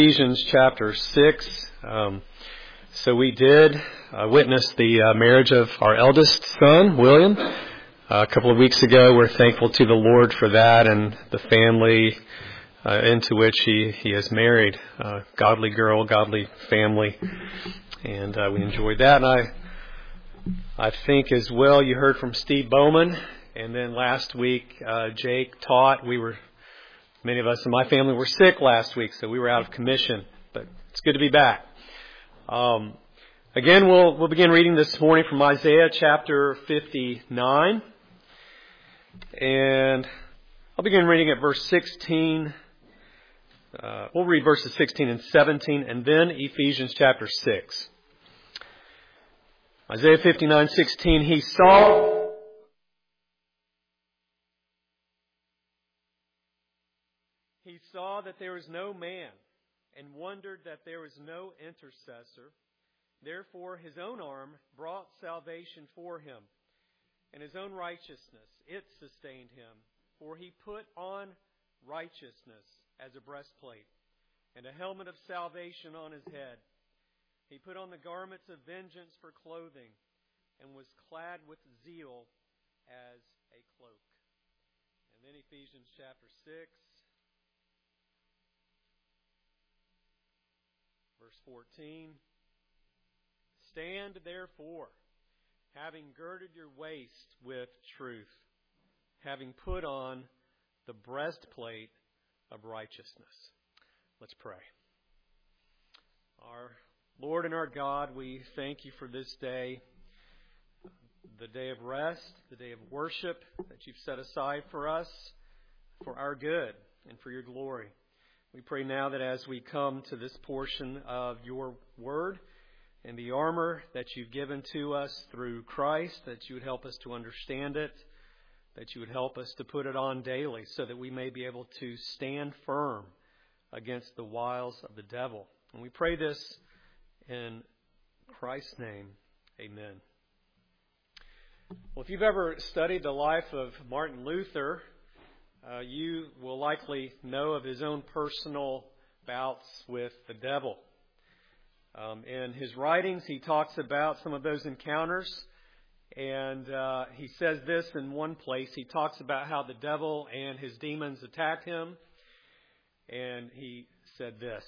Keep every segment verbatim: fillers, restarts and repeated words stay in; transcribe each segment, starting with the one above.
Ephesians chapter six. Um, so we did uh, witness the uh, marriage of our eldest son, William, uh, a couple of weeks ago. We're thankful to the Lord for that and the family uh, into which he, he has married. Uh, godly girl, godly family. And uh, we enjoyed that. And I, I think as well you heard from Steve Bowman. And then last week, uh, Jake taught. We were Many of us in my family were sick last week, so we were out of commission. But it's good to be back. Um, again, we'll we'll begin reading this morning from Isaiah chapter fifty-nine, and I'll begin reading at verse sixteen. Uh, we'll read verses sixteen and seventeen, and then Ephesians chapter six. Isaiah fifty-nine sixteen. He saw. He saw that there was no man, and wondered that there was no intercessor. Therefore his own arm brought salvation for him, and his own righteousness, it sustained him. For he put on righteousness as a breastplate, and a helmet of salvation on his head. He put on the garments of vengeance for clothing, and was clad with zeal as a cloak. And then Ephesians chapter six. Verse fourteen, stand therefore, having girded your waist with truth, having put on the breastplate of righteousness. Let's pray. Our Lord and our God, we thank you for this day, the day of rest, the day of worship that you've set aside for us, for our good and for your glory. We pray now that as we come to this portion of your word and the armor that you've given to us through Christ, that you would help us to understand it, that you would help us to put it on daily so that we may be able to stand firm against the wiles of the devil. And we pray this in Christ's name. Amen. Well, if you've ever studied the life of Martin Luther, Uh, you will likely know of his own personal bouts with the devil. Um, in his writings, he talks about some of those encounters, and uh, he says this in one place. He talks about how the devil and his demons attacked him, and he said this.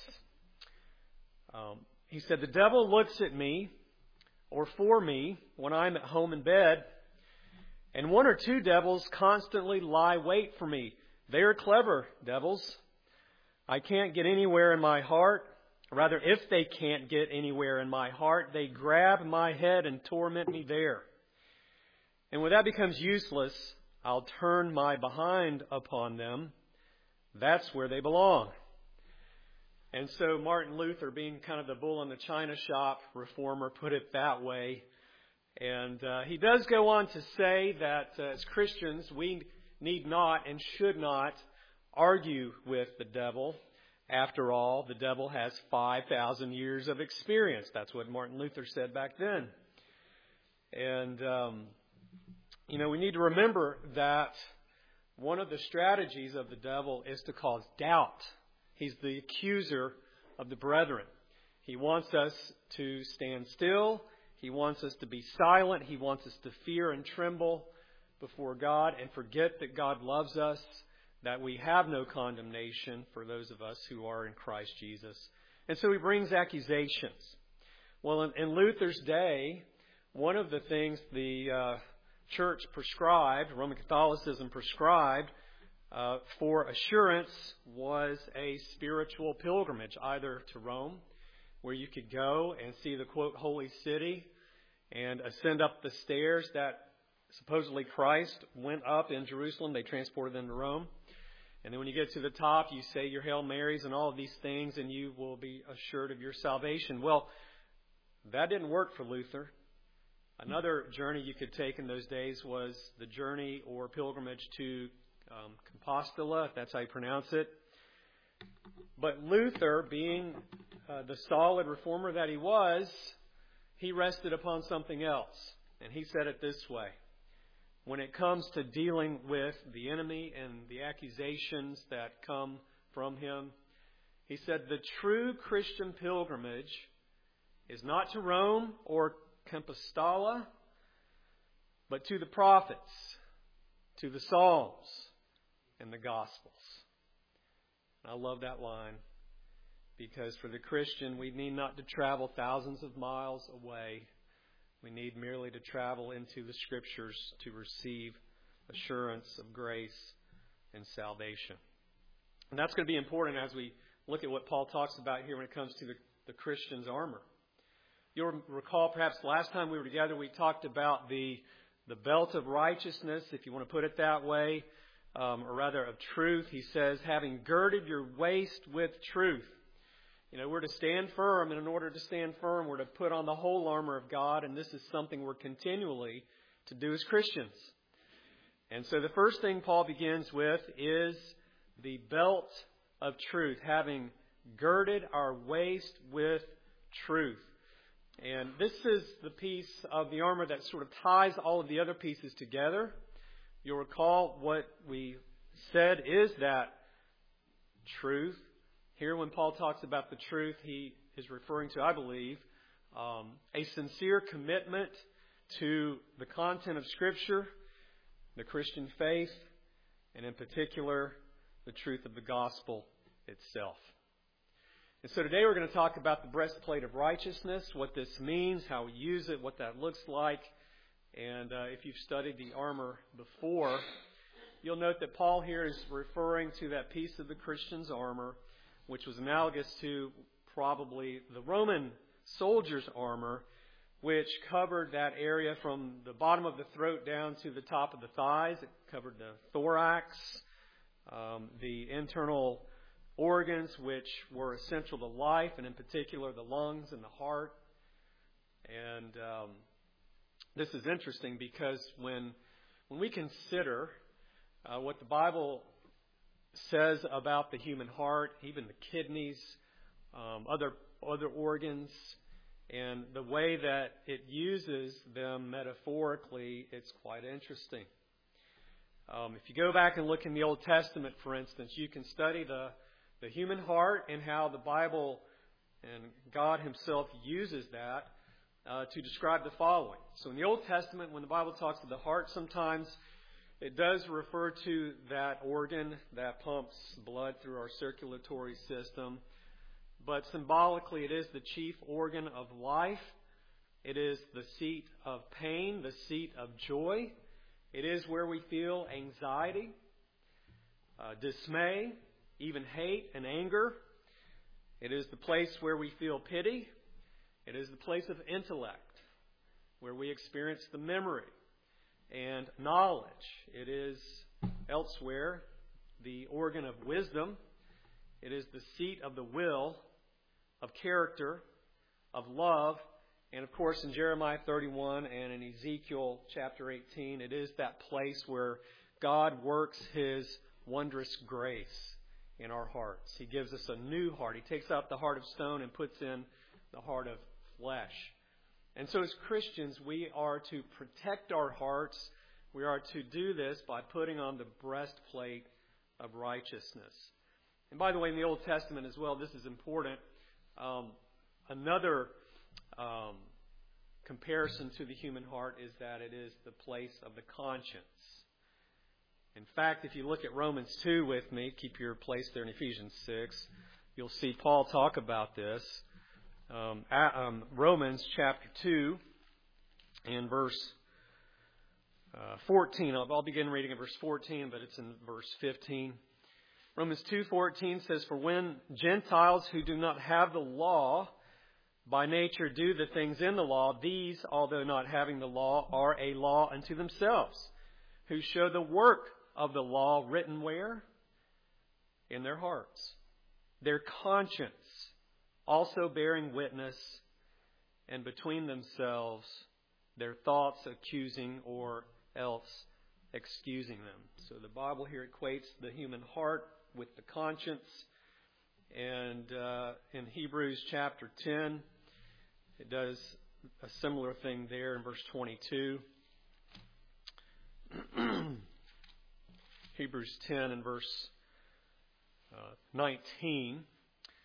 Um, he said, "The devil looks at me, or for me, when I'm at home in bed, and one or two devils constantly lie wait for me. They are clever devils. I can't get anywhere in my heart. Rather, if they can't get anywhere in my heart, they grab my head and torment me there. And when that becomes useless, I'll turn my behind upon them. That's where they belong." And so Martin Luther, being kind of the bull in the china shop reformer, put it that way. And uh, he does go on to say that uh, as Christians, we need not and should not argue with the devil. After all, the devil has five thousand years of experience. That's what Martin Luther said back then. And, um, you know, we need to remember that one of the strategies of the devil is to cause doubt. He's the accuser of the brethren. He wants us to stand still. He wants us to be silent. He wants us to fear and tremble before God and forget that God loves us, that we have no condemnation for those of us who are in Christ Jesus. And so he brings accusations. Well, in, in Luther's day, one of the things the uh, church prescribed, Roman Catholicism prescribed, uh, for assurance was a spiritual pilgrimage, either to Rome, where you could go and see the, quote, holy city, and ascend up the stairs that supposedly Christ went up in Jerusalem. They transported them to Rome. And then when you get to the top, you say your Hail Marys and all of these things, and you will be assured of your salvation. Well, that didn't work for Luther. Another journey you could take in those days was the journey or pilgrimage to um, Compostela, if that's how you pronounce it. But Luther, being uh, the solid reformer that he was, he rested upon something else. And he said it this way. When it comes to dealing with the enemy and the accusations that come from him, He said, the true Christian pilgrimage is not to Rome or Compostela, but to the prophets, to the Psalms, and the Gospels. I love that line, because for the Christian, we need not to travel thousands of miles away. We need merely to travel into the Scriptures to receive assurance of grace and salvation. And that's going to be important as we look at what Paul talks about here when it comes to the, the Christian's armor. You'll recall perhaps last time we were together, we talked about the, the belt of righteousness, if you want to put it that way, um, or rather of truth. He says, having girded your waist with truth. You know, we're to stand firm, and in order to stand firm, we're to put on the whole armor of God, and this is something we're continually to do as Christians. And so the first thing Paul begins with is the belt of truth, having girded our waist with truth. And this is the piece of the armor that sort of ties all of the other pieces together. You'll recall what we said is that truth. Here, when Paul talks about the truth, he is referring to, I believe, um, a sincere commitment to the content of Scripture, the Christian faith, and in particular, the truth of the gospel itself. And so today we're going to talk about the breastplate of righteousness, what this means, how we use it, what that looks like. And uh, if you've studied the armor before, you'll note that Paul here is referring to that piece of the Christian's armor, which was analogous to probably the Roman soldier's armor, which covered that area from the bottom of the throat down to the top of the thighs. It covered the thorax, um, the internal organs which were essential to life, and in particular the lungs and the heart. And um, this is interesting because when when we consider uh, what the Bible says about the human heart, even the kidneys, um, other other organs, and the way that it uses them metaphorically, it's quite interesting. Um, if you go back and look in the Old Testament, for instance, you can study the the human heart and how the Bible and God Himself uses that uh, to describe the following. So in the Old Testament, when the Bible talks of the heart, sometimes it does refer to that organ that pumps blood through our circulatory system. But symbolically, it is the chief organ of life. It is the seat of pain, the seat of joy. It is where we feel anxiety, uh, dismay, even hate and anger. It is the place where we feel pity. It is the place of intellect, where we experience the memory and knowledge. It is elsewhere the organ of wisdom. It is the seat of the will, of character, of love. And of course in Jeremiah thirty-one and in Ezekiel chapter eighteen, it is that place where God works His wondrous grace in our hearts. He gives us a new heart. He takes out the heart of stone and puts in the heart of flesh. And so as Christians, we are to protect our hearts. We are to do this by putting on the breastplate of righteousness. And by the way, in the Old Testament as well, this is important. Um, another um, comparison to the human heart is that it is the place of the conscience. In fact, if you look at Romans two with me, keep your place there in Ephesians six, you'll see Paul talk about this. Um, at, um, Romans chapter two and verse uh, fourteen. I'll, I'll begin reading at verse fourteen, but it's in verse fifteen. Romans two fourteen says, "For when Gentiles who do not have the law by nature do the things in the law, these, although not having the law, are a law unto themselves, who show the work of the law written where? In their hearts. Their conscience also bearing witness, and between themselves their thoughts accusing or else excusing them." So the Bible here equates the human heart with the conscience. And uh, in Hebrews chapter ten, it does a similar thing there in verse twenty-two. Hebrews ten and verse uh, nineteen.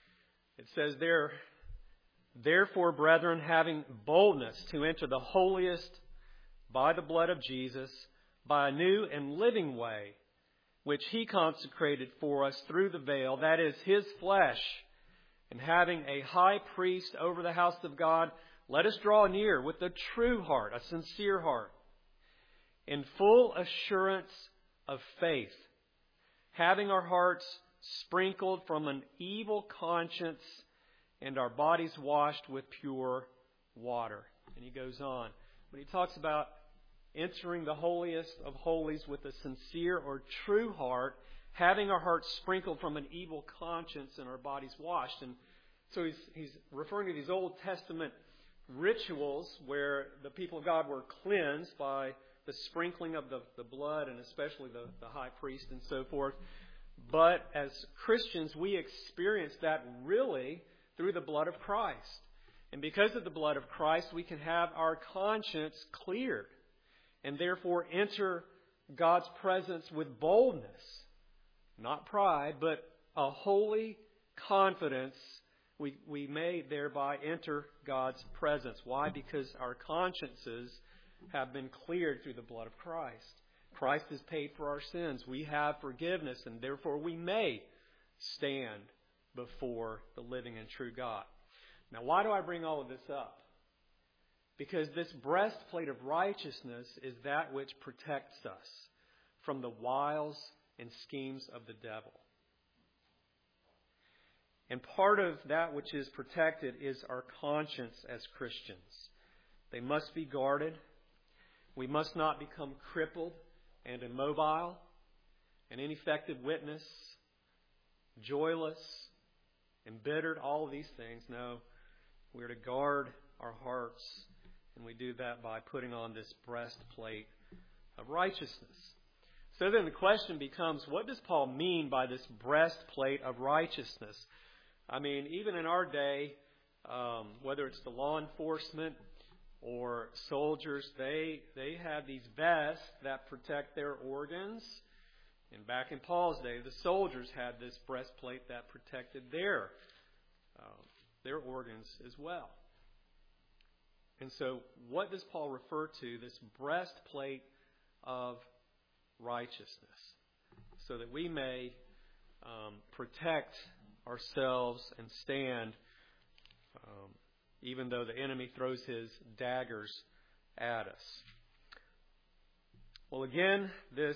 It says there, therefore, brethren, having boldness to enter the holiest by the blood of Jesus, by a new and living way, which He consecrated for us through the veil, that is, His flesh, and having a high priest over the house of God, let us draw near with a true heart, a sincere heart, in full assurance of faith, having our hearts sprinkled from an evil conscience and our bodies washed with pure water. And he goes on. But he talks about entering the holiest of holies with a sincere or true heart, having our hearts sprinkled from an evil conscience and our bodies washed. And so he's, he's referring to these Old Testament rituals where the people of God were cleansed by the sprinkling of the, the blood, and especially the, the high priest and so forth. But as Christians, we experience that really through the blood of Christ. And because of the blood of Christ, we can have our conscience cleared and therefore enter God's presence with boldness. Not pride, but a holy confidence. We, we may thereby enter God's presence. Why? Because our consciences have been cleared through the blood of Christ. Christ has paid for our sins. We have forgiveness, and therefore we may stand before the living and true God. Now, why do I bring all of this up? Because this breastplate of righteousness is that which protects us from the wiles and schemes of the devil. And part of that which is protected is our conscience as Christians. They must be guarded. We must not become crippled and immobile, an ineffective witness, joyless, embittered, all of these things. No, we're to guard our hearts, and we do that by putting on this breastplate of righteousness. So then the question becomes, what does Paul mean by this breastplate of righteousness? I mean, even in our day, um, whether it's the law enforcement or soldiers, they they have these vests that protect their organs. And back in Paul's day, the soldiers had this breastplate that protected their uh, their organs as well. And so, what does Paul refer to, this breastplate of righteousness, so that we may um, protect ourselves and stand um, even though the enemy throws his daggers at us. Well, again, this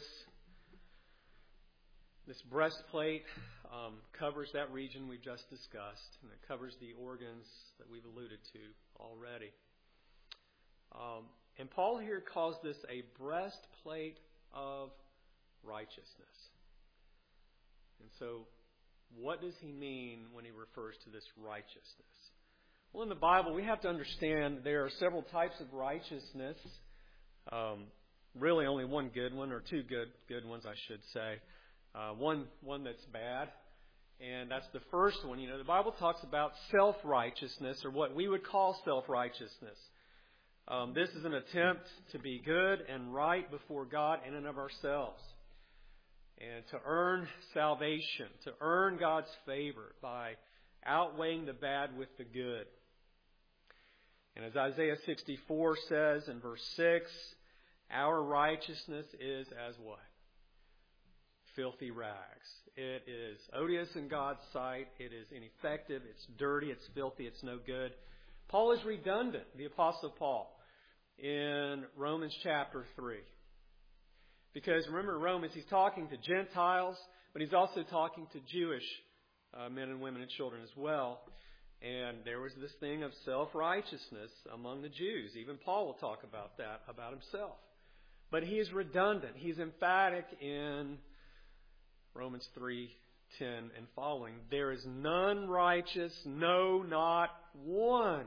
this breastplate um, covers that region we've just discussed, and it covers the organs that we've alluded to already. Um, and Paul here calls this a breastplate of righteousness. And so, what does he mean when he refers to this righteousness? Well, in the Bible, we have to understand there are several types of righteousness. Um, really only one good one, or two good good ones, I should say. Uh, one one that's bad, and that's the first one. You know, the Bible talks about self-righteousness, or what we would call self-righteousness. Um, this is an attempt to be good and right before God in and of ourselves, and to earn salvation, to earn God's favor by outweighing the bad with the good. And as Isaiah sixty-four says in verse six, our righteousness is as what? Filthy rags. It is odious in God's sight. It is ineffective. It's dirty. It's filthy. It's no good. Paul is redundant, the Apostle Paul, in Romans chapter three. Because remember, in Romans, he's talking to Gentiles, but he's also talking to Jewish uh, men and women and children as well. And there was this thing of self-righteousness among the Jews. Even Paul will talk about that, about himself. But he is redundant. He's emphatic in Romans three ten and following. There is none righteous, no, not one.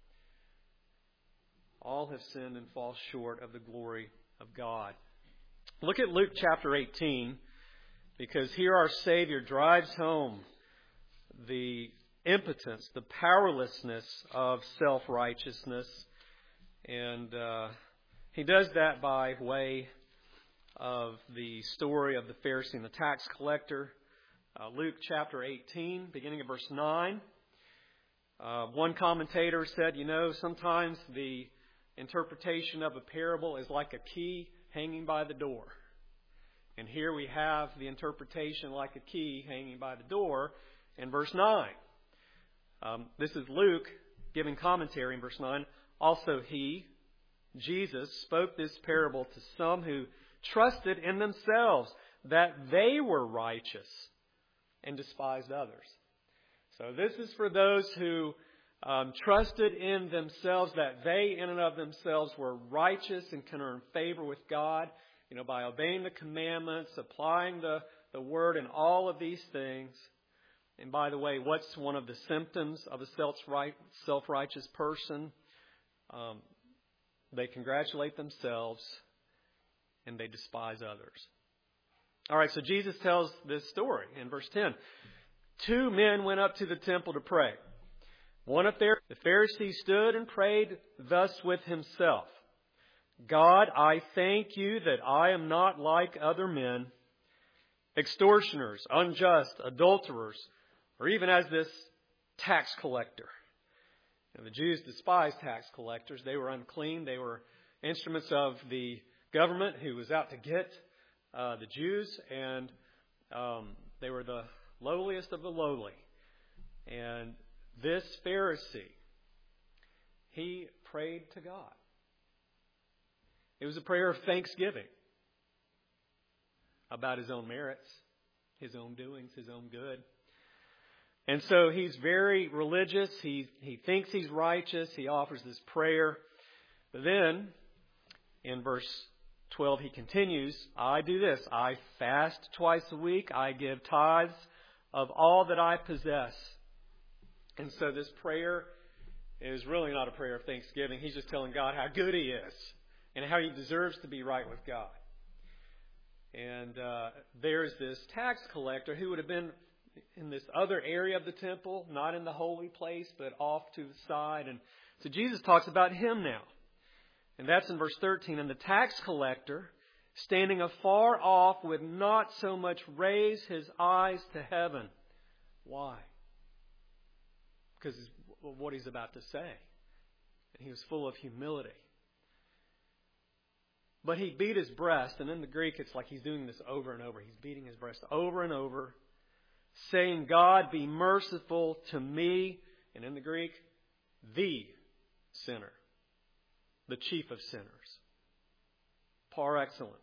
All have sinned and fall short of the glory of God. Look at Luke chapter eighteen, because here our Savior drives home the impotence, the powerlessness of self-righteousness. And uh, he does that by way of the story of the Pharisee and the tax collector. Uh, Luke chapter eighteen, beginning of verse nine. Uh, one commentator said, you know, sometimes the interpretation of a parable is like a key hanging by the door. And here we have the interpretation like a key hanging by the door in verse nine. Um, this is Luke giving commentary in verse nine. Also he, Jesus, spoke this parable to some who trusted in themselves that they were righteous and despised others. So this is for those who um, trusted in themselves that they in and of themselves were righteous and can earn favor with God, you know, by obeying the commandments, applying the, the word and all of these things. And by the way, what's one of the symptoms of a self-righteous person? Um, they congratulate themselves and they despise others. All right, so Jesus tells this story in verse ten. Two men went up to the temple to pray. One of the Pharisees stood and prayed thus with himself. God, I thank you that I am not like other men, extortioners, unjust, adulterers, or even as this tax collector. Now, the Jews despised tax collectors. They were unclean. They were instruments of the government who was out to get uh, the Jews, and um, they were the lowliest of the lowly. And this Pharisee, he prayed to God. It was a prayer of thanksgiving about his own merits, his own doings, his own good. And so he's very religious. He he thinks he's righteous. He offers this prayer. But then, in verse twelve, he continues, I do this. I fast twice a week. I give tithes of all that I possess. And so this prayer is really not a prayer of thanksgiving. He's just telling God how good He is and how He deserves to be right with God. And uh, there's this tax collector who would have been in this other area of the temple, not in the holy place, but off to the side. And so Jesus talks about him now. And that's in verse thirteen. And the tax collector, standing afar off, would not so much raise his eyes to heaven. Why? Because of what he's about to say. And he was full of humility. But he beat his breast, and in the Greek it's like he's doing this over and over. He's beating his breast over and over, saying, God, be merciful to me. And in the Greek, the sinner, the chief of sinners, par excellence.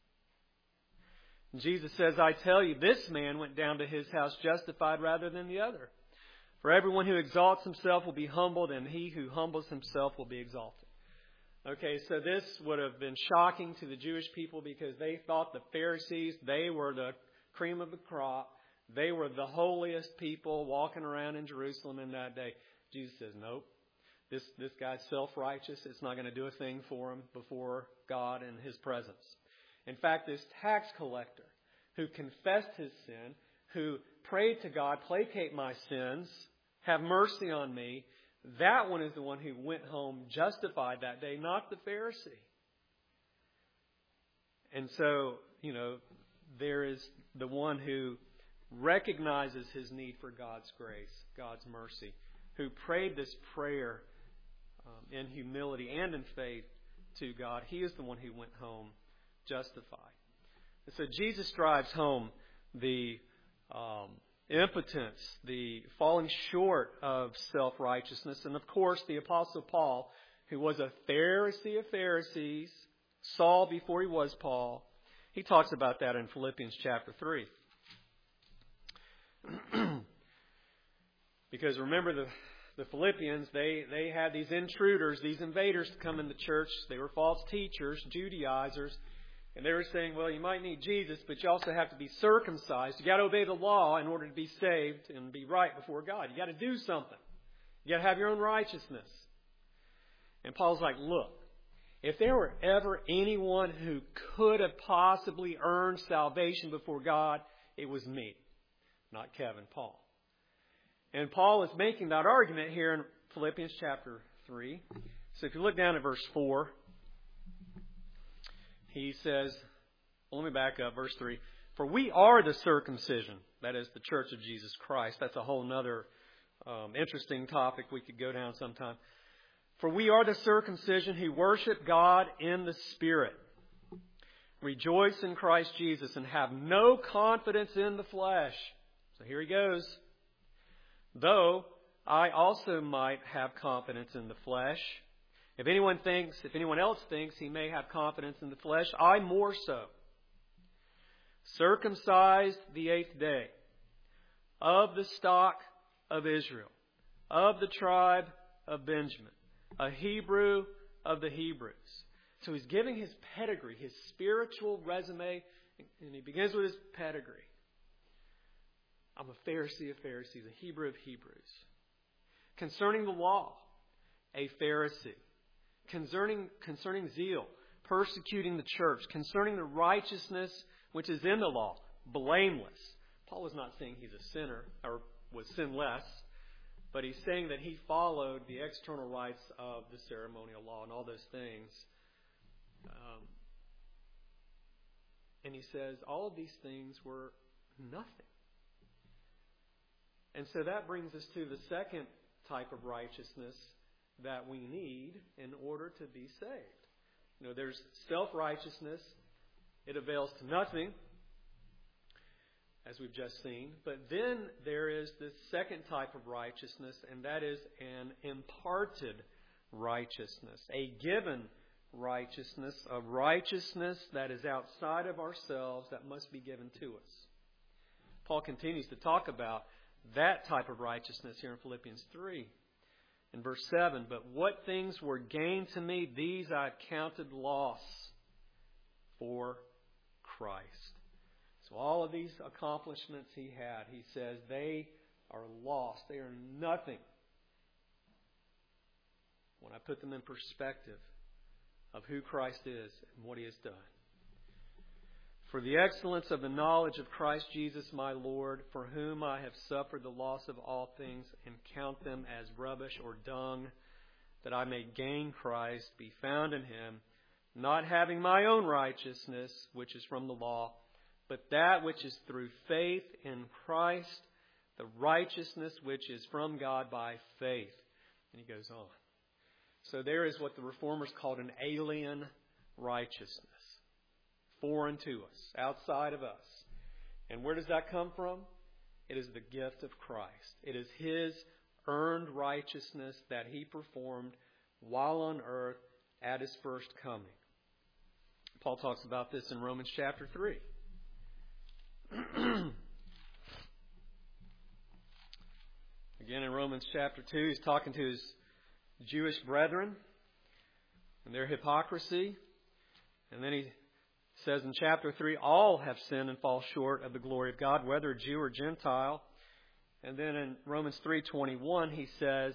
And Jesus says, I tell you, this man went down to his house justified rather than the other. For everyone who exalts himself will be humbled, and he who humbles himself will be exalted. Okay, so this would have been shocking to the Jewish people because they thought the Pharisees, they were the cream of the crop. They were the holiest people walking around in Jerusalem in that day. Jesus says, nope. This, this guy's self-righteous. It's not going to do a thing for him before God and His presence. In fact, this tax collector who confessed his sin, who prayed to God, placate my sins, have mercy on me, that one is the one who went home justified that day, not the Pharisee. And so, you know, there is the one who recognizes his need for God's grace, God's mercy, who prayed this prayer um, in humility and in faith to God. He is the one who went home justified. And so Jesus drives home the um, impotence, the falling short of self-righteousness. And of course, the Apostle Paul, who was a Pharisee of Pharisees, Saul before he was Paul, he talks about that in Philippians chapter three. Because remember, the, the Philippians, they, they had these intruders, these invaders to come into church. They were false teachers, Judaizers. And they were saying, well, you might need Jesus, but you also have to be circumcised. You got to obey the law in order to be saved and be right before God. You got to do something. You got to have your own righteousness. And Paul's like, look, if there were ever anyone who could have possibly earned salvation before God, it was me, not Kevin, Paul. And Paul is making that argument here in Philippians chapter three. So if you look down at verse four, he says, well, let me back up, verse three. For we are the circumcision, that is the church of Jesus Christ. That's a whole other um, interesting topic we could go down sometime. For we are the circumcision who worship God in the Spirit, rejoice in Christ Jesus, and have no confidence in the flesh. So here he goes. Though I also might have confidence in the flesh. If anyone thinks, if anyone else thinks he may have confidence in the flesh, I more so. Circumcised the eighth day, of the stock of Israel, of the tribe of Benjamin, a Hebrew of the Hebrews. So he's giving his pedigree, his spiritual resume, and he begins with his pedigree. I'm a Pharisee of Pharisees, a Hebrew of Hebrews. Concerning the law, a Pharisee. Concerning, concerning zeal, persecuting the church. Concerning the righteousness which is in the law, blameless. Paul is not saying he's a sinner or was sinless, but he's saying that he followed the external rites of the ceremonial law and all those things. Um, and he says all of these things were nothing. And so that brings us to the second type of righteousness that we need in order to be saved. You know, there's self-righteousness. It avails to nothing, as we've just seen. But then there is this second type of righteousness, and that is an imparted righteousness, a given righteousness, a righteousness that is outside of ourselves that must be given to us. Paul continues to talk about that type of righteousness here in Philippians three. In verse seven, but what things were gained to me, these I counted loss for Christ. So all of these accomplishments he had, he says, they are lost. They are nothing when I put them in perspective of who Christ is and what he has done. For the excellence of the knowledge of Christ Jesus my Lord, for whom I have suffered the loss of all things, and count them as rubbish or dung, that I may gain Christ, be found in him, not having my own righteousness, which is from the law, but that which is through faith in Christ, the righteousness which is from God by faith. And he goes on. So there is what the Reformers called an alien righteousness. Foreign to us, outside of us. And where does that come from? It is the gift of Christ. It is his earned righteousness that he performed while on earth at his first coming. Paul talks about this in Romans chapter three. Again, in Romans chapter two, he's talking to his Jewish brethren and their hypocrisy. And then he says in chapter three, all have sinned and fall short of the glory of God, whether Jew or Gentile. And then in Romans three twenty-one, he says,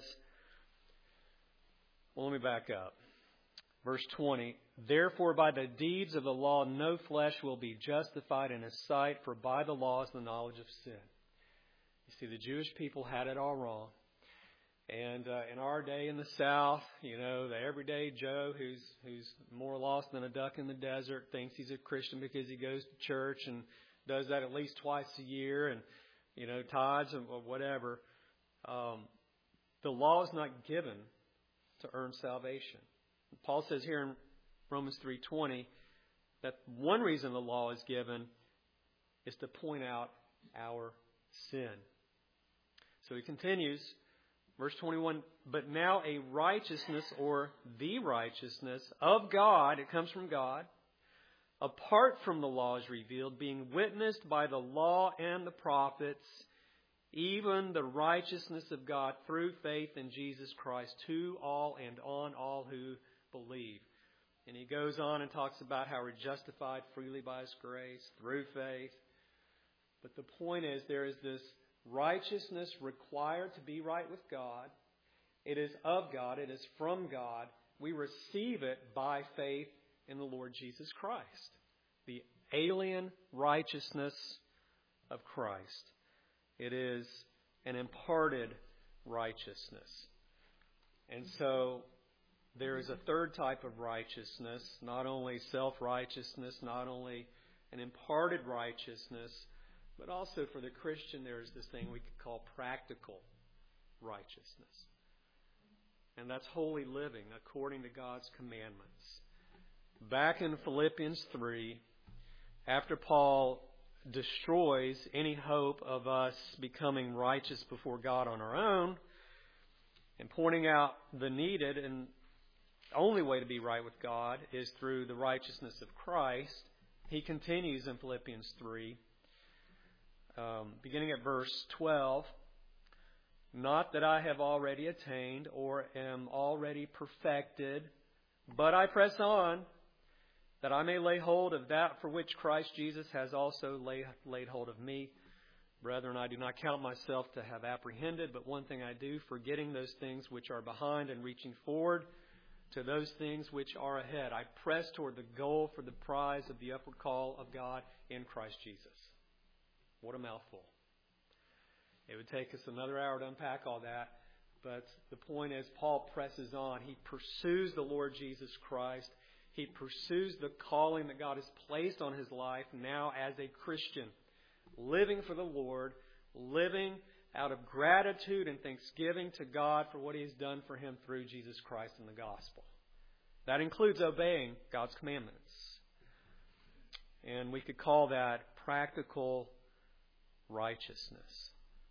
well, let me back up. Verse twenty, therefore by the deeds of the law no flesh will be justified in his sight, for by the law is the knowledge of sin. You see, the Jewish people had it all wrong. And uh, in our day in the South, you know, the everyday Joe who's who's more lost than a duck in the desert thinks he's a Christian because he goes to church and does that at least twice a year and, you know, tithes or whatever. Um, the law is not given to earn salvation. Paul says here in Romans three twenty that one reason the law is given is to point out our sin. So he continues. Verse twenty-one, but now a righteousness or the righteousness of God, it comes from God, apart from the law is revealed, being witnessed by the law and the prophets, even the righteousness of God through faith in Jesus Christ to all and on all who believe. And he goes on and talks about how we're justified freely by his grace through faith. But the point is there is this righteousness required to be right with God. It is of God. It is from God. We receive it by faith in the Lord Jesus Christ. The alien righteousness of Christ. It is an imparted righteousness. And so there is a third type of righteousness, not only self-righteousness, not only an imparted righteousness, but also for the Christian, there is this thing we could call practical righteousness. And that's holy living according to God's commandments. Back in Philippians three, after Paul destroys any hope of us becoming righteous before God on our own, and pointing out the needed and only way to be right with God is through the righteousness of Christ, he continues in Philippians three, um, beginning at verse twelve, "Not that I have already attained or am already perfected, but I press on, that I may lay hold of that for which Christ Jesus has also lay, laid hold of me. Brethren, I do not count myself to have apprehended, but one thing I do, forgetting those things which are behind and reaching forward to those things which are ahead. I press toward the goal for the prize of the upward call of God in Christ Jesus." What a mouthful. It would take us another hour to unpack all that, but the point is Paul presses on. He pursues the Lord Jesus Christ. He pursues the calling that God has placed on his life now as a Christian, living for the Lord, living out of gratitude and thanksgiving to God for what He has done for him through Jesus Christ and the gospel. That includes obeying God's commandments. And we could call that practical righteousness.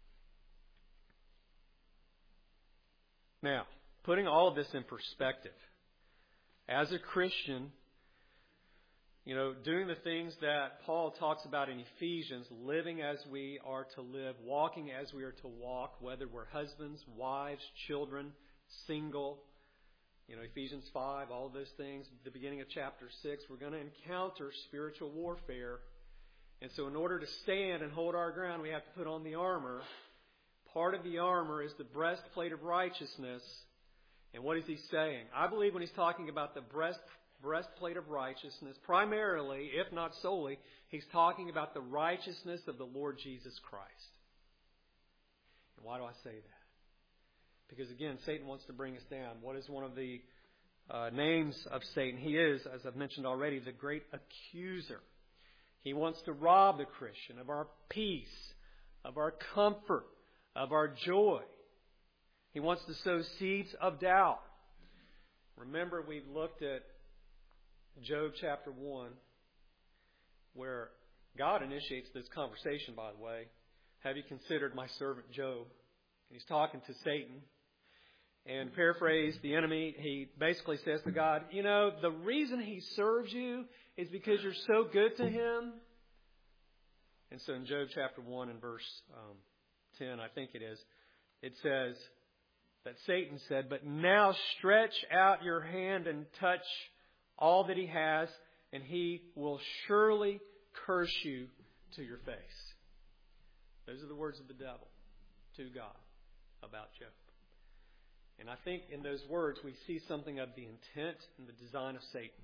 Now, putting all of this in perspective, as a Christian, you know, doing the things that Paul talks about in Ephesians, living as we are to live, walking as we are to walk, whether we're husbands, wives, children, single, you know, Ephesians five, all of those things, the beginning of chapter six, we're going to encounter spiritual warfare. And so in order to stand and hold our ground, we have to put on the armor. Part of the armor is the breastplate of righteousness. And what is he saying? I believe when he's talking about the breast, breastplate of righteousness, primarily, if not solely, he's talking about the righteousness of the Lord Jesus Christ. And why do I say that? Because again, Satan wants to bring us down. What is one of the uh, names of Satan? He is, as I've mentioned already, the great accuser. He wants to rob the Christian of our peace, of our comfort, of our joy. He wants to sow seeds of doubt. Remember, we've looked at Job chapter one, where God initiates this conversation, by the way. Have you considered my servant Job? And he's talking to Satan. And paraphrase the enemy, he basically says to God, you know, the reason he serves you is because you're so good to him. And so in Job chapter one and verse um, ten, I think it is, it says that Satan said, "But now stretch out your hand and touch all that he has, and he will surely curse you to your face." Those are the words of the devil to God about Job. And I think in those words we see something of the intent and the design of Satan.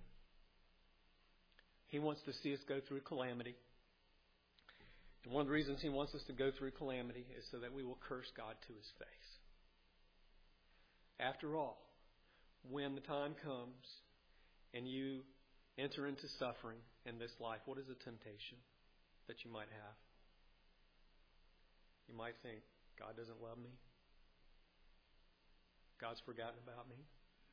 He wants to see us go through calamity. And one of the reasons he wants us to go through calamity is so that we will curse God to his face. After all, when the time comes and you enter into suffering in this life, what is a temptation that you might have? You might think, God doesn't love me. God's forgotten about me.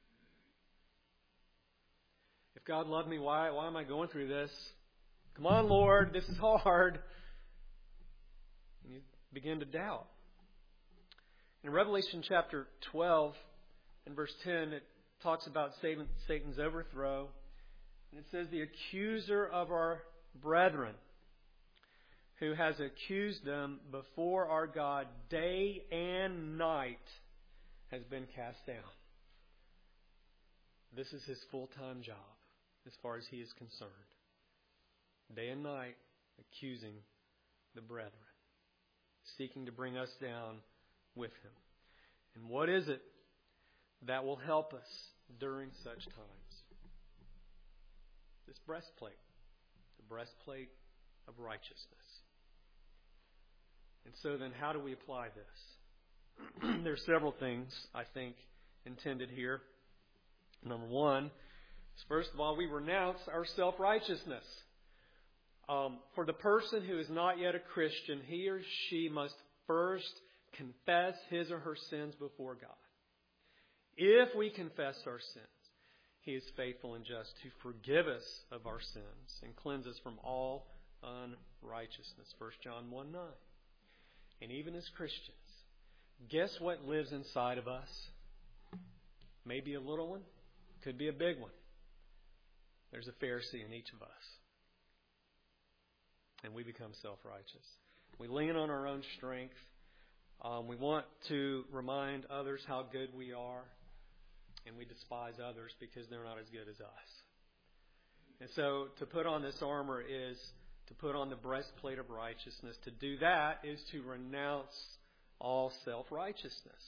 If God loved me, why, why am I going through this? Come on, Lord, this is hard. And you begin to doubt. In Revelation chapter twelve and verse ten, it talks about Satan's overthrow. And it says, "The accuser of our brethren, who has accused them before our God day and night, has been cast down." This is his full-time job as far as he is concerned. Day and night accusing the brethren, seeking to bring us down with him. And what is it that will help us during such times? This breastplate, the breastplate of righteousness. And so then how do we apply this? There are several things, I think, intended here. Number one is, first of all, we renounce our self-righteousness. Um, for the person who is not yet a Christian, he or she must first confess his or her sins before God. If we confess our sins, he is faithful and just to forgive us of our sins and cleanse us from all unrighteousness. First John one nine. And even as Christians, guess what lives inside of us? Maybe a little one, could be a big one. There's a Pharisee in each of us. And we become self-righteous. We lean on our own strength. Um, we want to remind others how good we are. And we despise others because they're not as good as us. And so to put on this armor is to put on the breastplate of righteousness. To do that is to renounce all self-righteousness.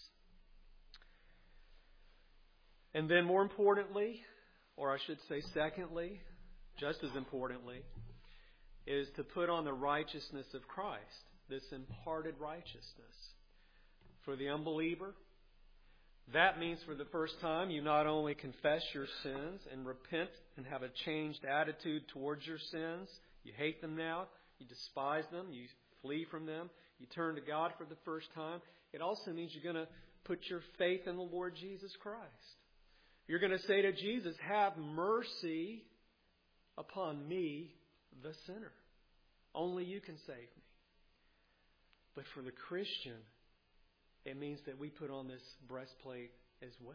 And then more importantly, or I should say secondly, just as importantly, is to put on the righteousness of Christ, this imparted righteousness. For the unbeliever, that means for the first time you not only confess your sins and repent and have a changed attitude towards your sins. You hate them now. You despise them. You flee from them. You turn to God for the first time. It also means you're going to put your faith in the Lord Jesus Christ. You're going to say to Jesus, have mercy upon me, the sinner. Only you can save me. But for the Christian, it means that we put on this breastplate as well.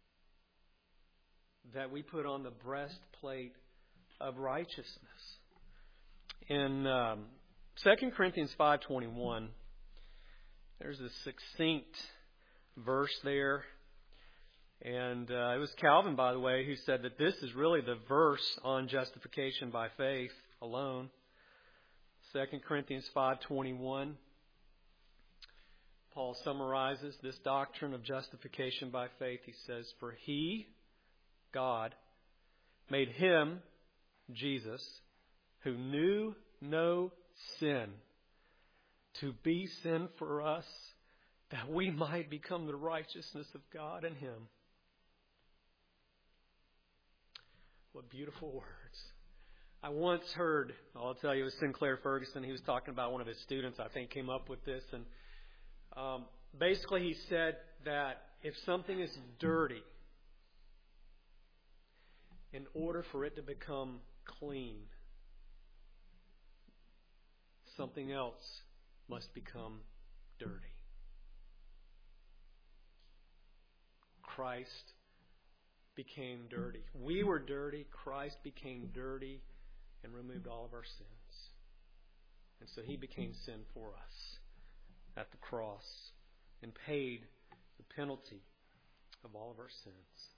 That we put on the breastplate of righteousness. In um, Second Corinthians five twenty-one, there's a succinct verse there. And uh, it was Calvin, by the way, who said that this is really the verse on justification by faith alone. Second Corinthians five twenty-one. Paul summarizes this doctrine of justification by faith. He says, for he, God, made him, Jesus, who knew no sin, to be sin for us, that we might become the righteousness of God in him. What beautiful words. I once heard, I'll tell you, it was Sinclair Ferguson. He was talking about one of his students, I think, came up with this. And um, basically he said that if something is dirty, in order for it to become clean, something else must become dirty. Christ became dirty. We were dirty. Christ became dirty and removed all of our sins. And so he became sin for us at the cross and paid the penalty of all of our sins.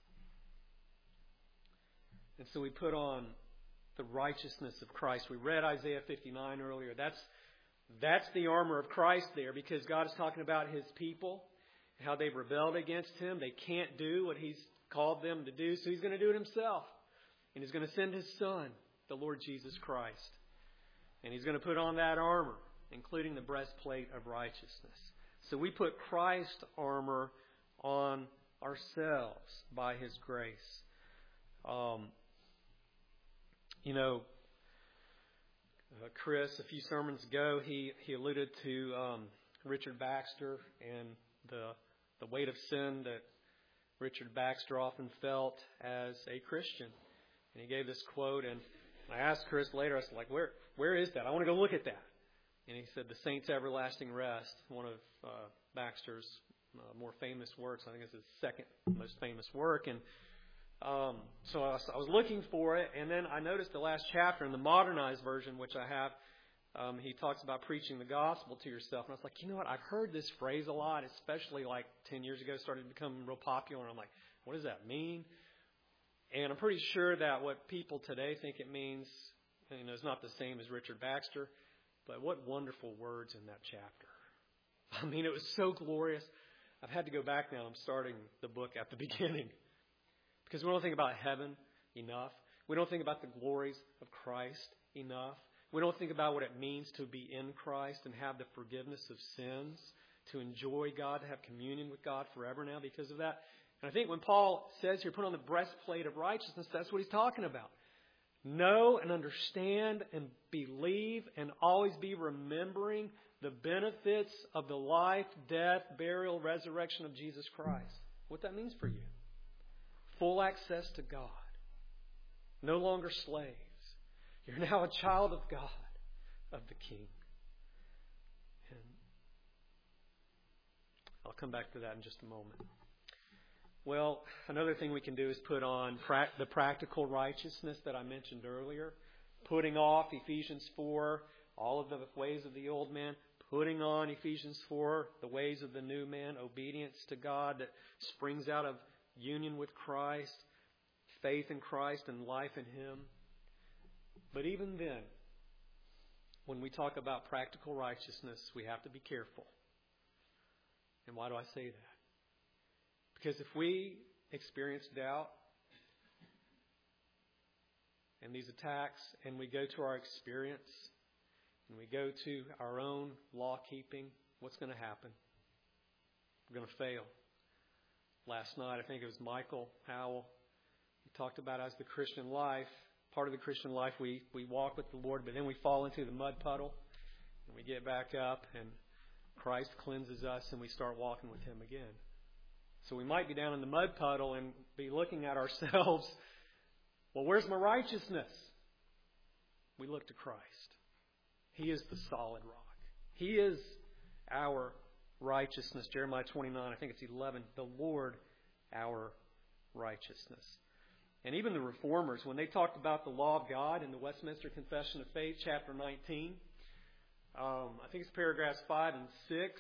And so we put on the righteousness of Christ. We read Isaiah fifty-nine earlier. That's, that's the armor of Christ there, because God is talking about his people, how they've rebelled against him. They can't do what he's called them to do, so he's going to do it himself. And he's going to send his Son, the Lord Jesus Christ. And he's going to put on that armor, including the breastplate of righteousness. So we put Christ's armor on ourselves by his grace. Um, you know, uh, Chris, a few sermons ago, he, he alluded to um, Richard Baxter and the the weight of sin that Richard Baxter often felt as a Christian. And he gave this quote, and I asked Chris later, I said, like, where where is that? I want to go look at that. And he said, The Saints' Everlasting Rest, one of uh, Baxter's uh, more famous works. I think it's his second most famous work. And um, so I was, I was looking for it, and then I noticed the last chapter in the modernized version, which I have. Um, he talks about preaching the gospel to yourself. And I was like, you know what? I've heard this phrase a lot, especially like ten years ago, started to become real popular. And I'm like, what does that mean? And I'm pretty sure that what people today think it means, you know, is not the same as Richard Baxter. But what wonderful words in that chapter. I mean, it was so glorious. I've had to go back now. I'm starting the book at the beginning. Because we don't think about heaven enough. We don't think about the glories of Christ enough. We don't think about what it means to be in Christ and have the forgiveness of sins, to enjoy God, to have communion with God forever now because of that. And I think when Paul says here, put on the breastplate of righteousness, that's what he's talking about. Know and understand and believe and always be remembering the benefits of the life, death, burial, resurrection of Jesus Christ. What that means for you. Full access to God. No longer slaves. You're now a child of God, of the King. And I'll come back to that in just a moment. Well, another thing we can do is put on pra- the practical righteousness that I mentioned earlier. Putting off Ephesians four, all of the ways of the old man. Putting on Ephesians four, the ways of the new man. Obedience to God that springs out of union with Christ. Faith in Christ and life in Him. But even then, when we talk about practical righteousness, we have to be careful. And why do I say that? Because if we experience doubt and these attacks, and we go to our experience, and we go to our own law keeping, what's going to happen? We're going to fail. Last night, I think it was Michael Howell, he talked about as the Christian life, part of the Christian life, we, we walk with the Lord, but then we fall into the mud puddle, and we get back up, and Christ cleanses us, and we start walking with Him again. So we might be down in the mud puddle and be looking at ourselves, well, where's my righteousness? We look to Christ. He is the solid rock. He is our righteousness. Jeremiah twenty-nine, I think it's eleven. The Lord, our righteousness. And even the Reformers, when they talked about the law of God in the Westminster Confession of Faith, chapter nineteen, um, I think it's paragraphs five and six,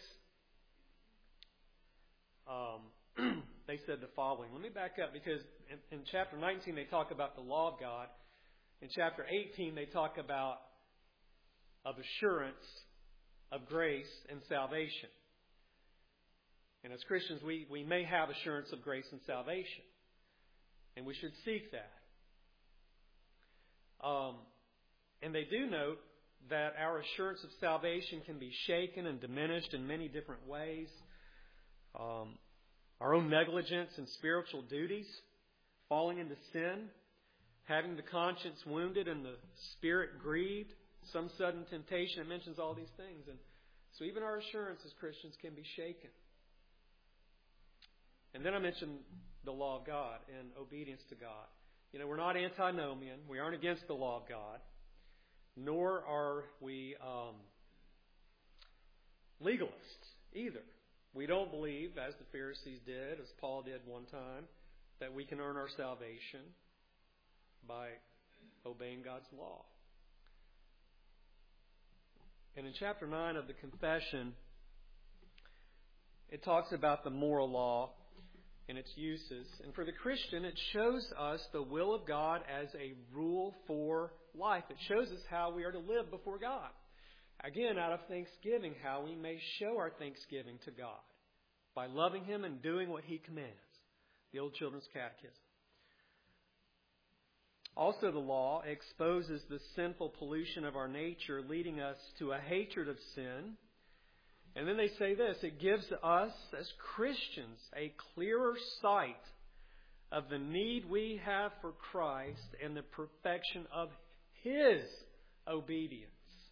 um, they said the following. Let me back up, because in, in chapter nineteen they talk about the law of God. In chapter eighteen they talk about of assurance of grace and salvation. And as Christians, we, we may have assurance of grace and salvation. And we should seek that. Um, and they do note that our assurance of salvation can be shaken and diminished in many different ways. Um, our own negligence in spiritual duties, falling into sin, having the conscience wounded and the spirit grieved, some sudden temptation. It mentions all these things. And so even our assurance as Christians can be shaken. And then I mentioned the law of God and obedience to God. You know, we're not antinomian. We aren't against the law of God. Nor are we um, legalists either. We don't believe, as the Pharisees did, as Paul did one time, that we can earn our salvation by obeying God's law. And in chapter nine of the Confession, it talks about the moral law and its uses. And for the Christian, it shows us the will of God as a rule for life. It shows us how we are to live before God. Again, out of thanksgiving, how we may show our thanksgiving to God by loving Him and doing what He commands. The Old Children's Catechism. Also, the law exposes the sinful pollution of our nature, leading us to a hatred of sin. And then they say this, it gives us, as Christians, a clearer sight of the need we have for Christ and the perfection of His obedience.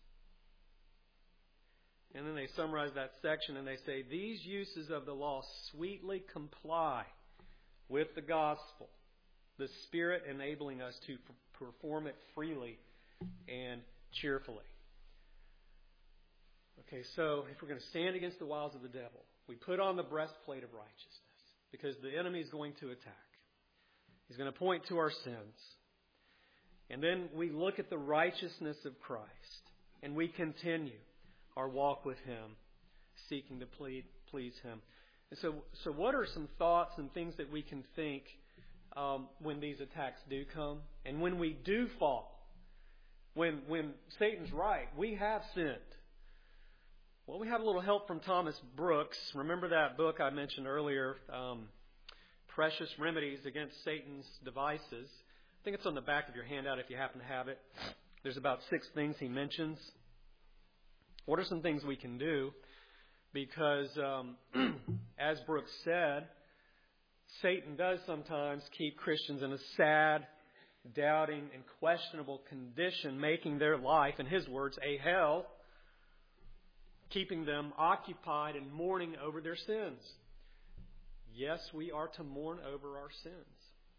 And then they summarize that section and they say, these uses of the law sweetly comply with the gospel, the Spirit enabling us to perform it freely and cheerfully. Okay, so if we're going to stand against the wiles of the devil, we put on the breastplate of righteousness because the enemy is going to attack. He's going to point to our sins. And then we look at the righteousness of Christ and we continue our walk with Him, seeking to plead, please Him. And so, so what are some thoughts and things that we can think um, when these attacks do come and when we do fall? When, when Satan's right, we have sinned. Well, we have a little help from Thomas Brooks. Remember that book I mentioned earlier, um, Precious Remedies Against Satan's Devices. I think it's on the back of your handout if you happen to have it. There's about six things he mentions. What are some things we can do? Because, um, as Brooks said, Satan does sometimes keep Christians in a sad, doubting, and questionable condition, making their life, in his words, a hell keeping them occupied and mourning over their sins. Yes, we are to mourn over our sins.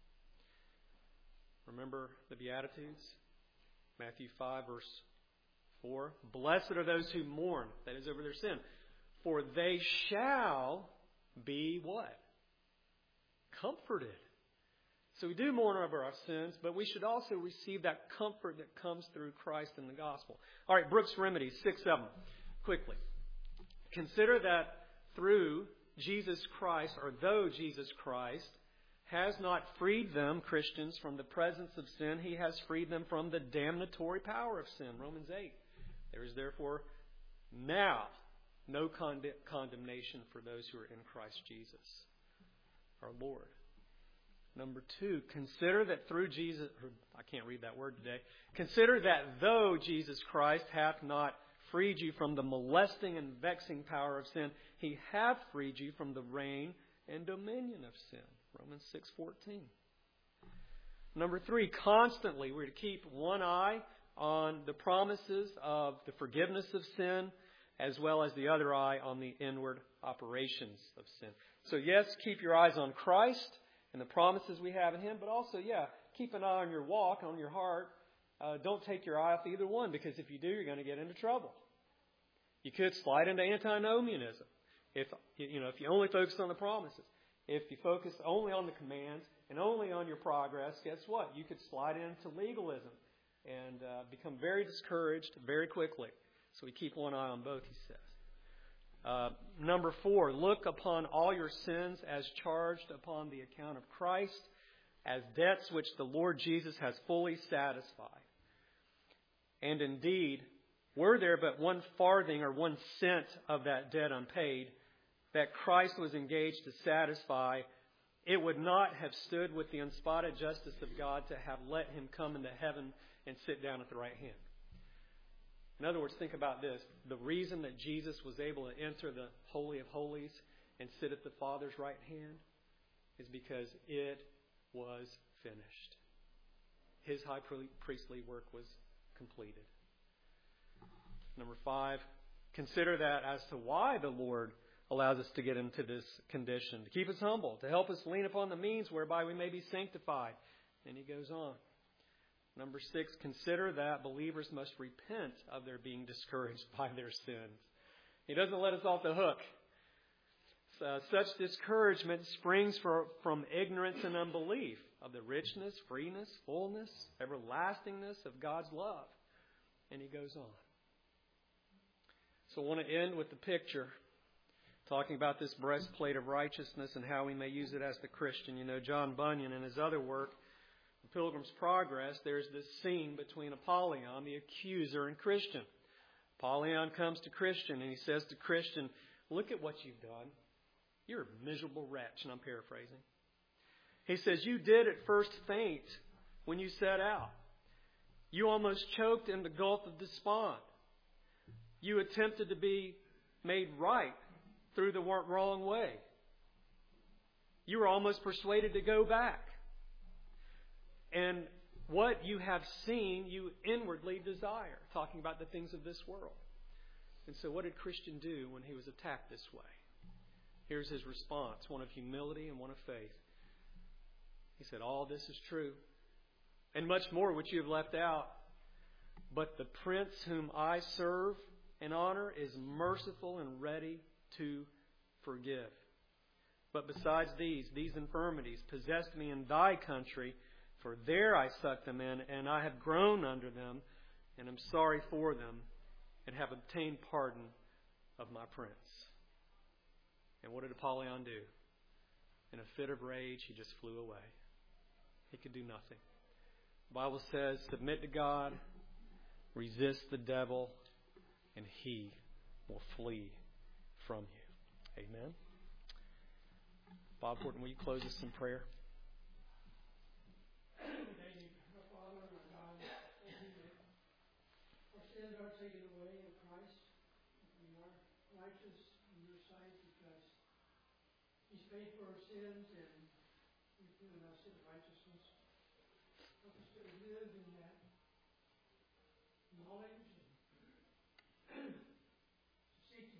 Remember the Beatitudes? Matthew five, verse four. Blessed are those who mourn, that is, over their sin, for they shall be what? Comforted. So we do mourn over our sins, but we should also receive that comfort that comes through Christ and the gospel. All right, Brooks Remedies, six seven. Quickly. Consider that through Jesus Christ, or though Jesus Christ has not freed them, Christians, from the presence of sin, He has freed them from the damnatory power of sin. Romans eight. There is therefore now no con- condemnation for those who are in Christ Jesus, our Lord. Number two, consider that through Jesus, I can't read that word today. Consider that though Jesus Christ hath not freed you from the molesting and vexing power of sin, He hath freed you from the reign and dominion of sin. Romans six fourteen. Number three, constantly we're to keep one eye on the promises of the forgiveness of sin, as well as the other eye on the inward operations of sin. So yes, keep your eyes on Christ and the promises we have in Him, but also, yeah, keep an eye on your walk, on your heart. Uh, don't take your eye off either one, because if you do, you're going to get into trouble. You could slide into antinomianism if you know if you only focus on the promises. If you focus only on the commands and only on your progress, guess what? You could slide into legalism and uh, become very discouraged very quickly. So we keep one eye on both, he says. Uh, number four, look upon all your sins as charged upon the account of Christ, as debts which the Lord Jesus has fully satisfied. And indeed, were there but one farthing or one cent of that debt unpaid that Christ was engaged to satisfy, it would not have stood with the unspotted justice of God to have let Him come into heaven and sit down at the right hand. In other words, think about this. The reason that Jesus was able to enter the Holy of Holies and sit at the Father's right hand is because it was finished. His high priestly work was completed. Number five, consider that as to why the Lord allows us to get into this condition. To keep us humble, to help us lean upon the means whereby we may be sanctified. And he goes on. Number six, consider that believers must repent of their being discouraged by their sins. He doesn't let us off the hook. Uh, such discouragement springs for, from ignorance and unbelief of the richness, freeness, fullness, everlastingness of God's love. And he goes on. So I want to end with the picture, talking about this breastplate of righteousness and how we may use it as the Christian. You know, John Bunyan in his other work, The Pilgrim's Progress, there's this scene between Apollyon, the accuser, and Christian. Apollyon comes to Christian and he says to Christian, look at what you've done. You're a miserable wretch, and I'm paraphrasing. He says, you did at first faint when you set out. You almost choked in the gulf of despond. You attempted to be made right through the wrong way. You were almost persuaded to go back. And what you have seen, you inwardly desire. Talking about the things of this world. And so what did Christian do when he was attacked this way? Here's his response, one of humility and one of faith. He said, all this is true, and much more which you have left out. But the Prince whom I serve and honor is merciful and ready to forgive. But besides these, these infirmities possessed me in thy country, for there I sucked them in, and I have grown under them, and am sorry for them, and have obtained pardon of my Prince. And what did Apollyon do? In a fit of rage, he just flew away. He could do nothing. The Bible says, submit to God, resist the devil, and he will flee from you. Amen. Bob Horton, will you close us in prayer? Paid for our sins, and He's given us His righteousness. Help us to live in that knowledge and seek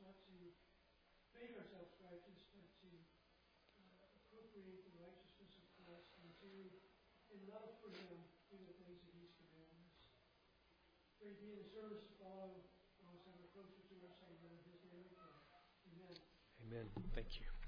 not to make ourselves righteous, but to uh, appropriate the righteousness of Christ and to, in love for Him, do the things that He's commanded us. Pray be in the service to follow, always ever closer to our Savior. In His name we pray. Amen. Amen. Thank you.